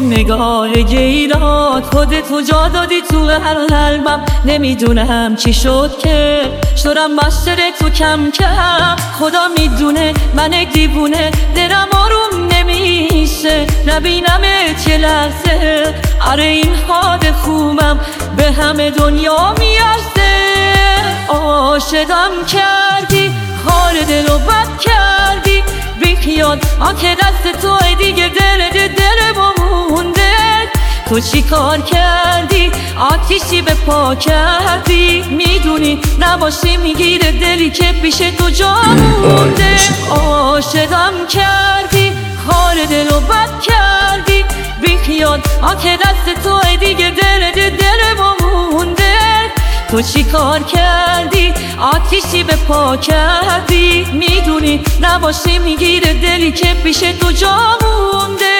اون نگاه گیرات خودتو جا دادی تو قلبم. نمیدونم چی شد که شدم بستر تو کم کم. خدا میدونه من دیوونه دلم آروم نمیشه نبینم چه لحظه. آره این حال خوبم به همه دنیا میارزه. عاشقم کردی حال دلو بد کردی بیخیال آنکه دست توی دیگه دل مونده. تو چی کار کردی آتیشی به پا کردی. میدونی نباشی میگیره دلی که پیش تو جا مونده. عاشقم کردی حال دلو بد کردی بیخیال آنکه دست توی دیگه دل مونده. تو چی کار کردی آتیشی به پا کردی. میدونی نباشی میگیره دلی که پیش تو جا مونده.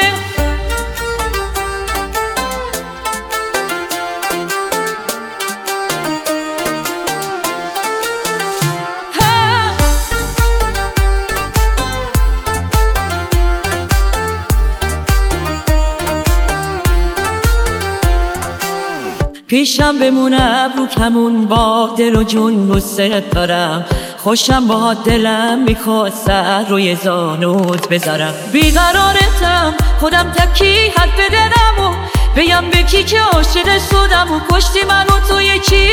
پیشم بمونه ابرو کمون با دل و جون دوست دارم. خوشم با دلم میخواد سر روی زانوت بذارم. بیقرارتم خودم تکی حد بدنم و بگم به کی که عاشق شدم و کشتی منو تو یکی.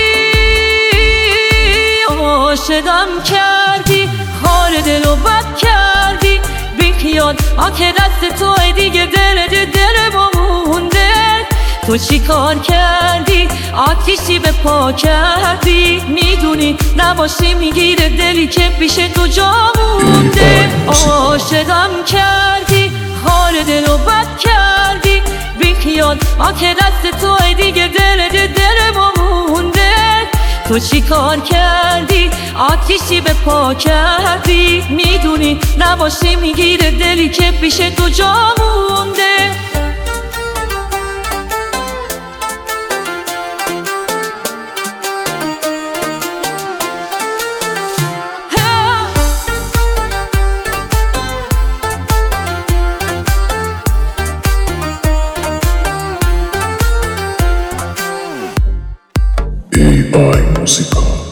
عاشقم کردی حال دلو بد کردی بیخیال آنکه دست توی دیگه دل مونده. تو چی کار کردی آتیشی به پا کردی. میدونی نباشی میگیره دلی که پیش تو جا مونده. عاشقم کردی حال دلو بد کردی بیخیال آنکه دست توی دیگه دل مونده. تو چی کار کردی آتیشی به پا کردی. میدونی نباشی میگیره دلی که پیش تو جا مونده. AI Música.